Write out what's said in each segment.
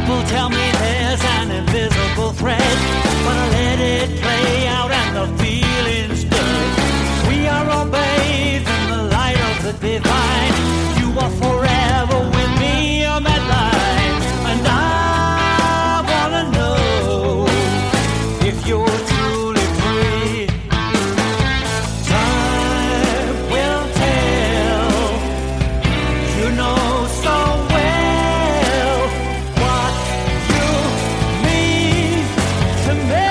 People tell me there's an invisible thread, but I let it play out and the feeling's dead. We are all bathed in the light of the divine. You are forever with me on that line, and I wanna know if you're truly free. Time will tell. You know so well what you mean to me.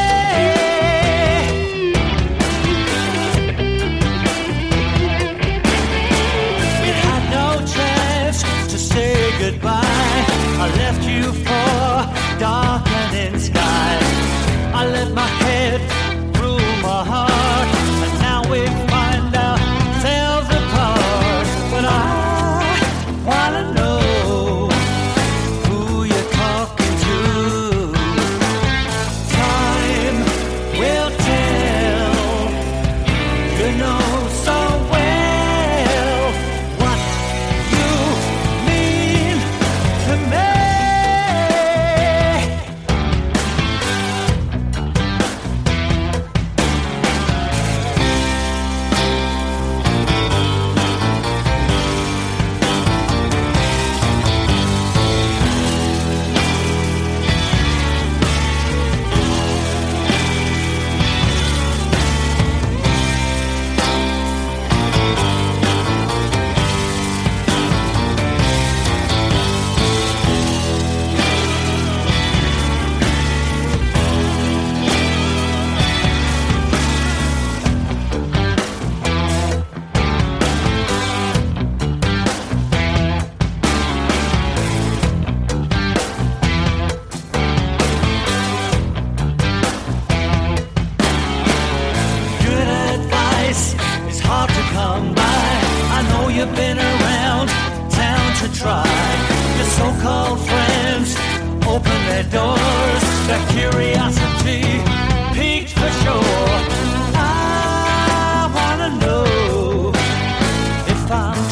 It had no chance to say goodbye. I left you for darkening skies. I let my head rule my heart, and now we find ourselves apart. But I wanna know who you're talking to. Time will tell. You know so well what you mean to me. Good advice is hard to come by. I know you've been around town to try. Your so-called friends open their doors. Their curiosity piqued for sure. I wanna know if I'm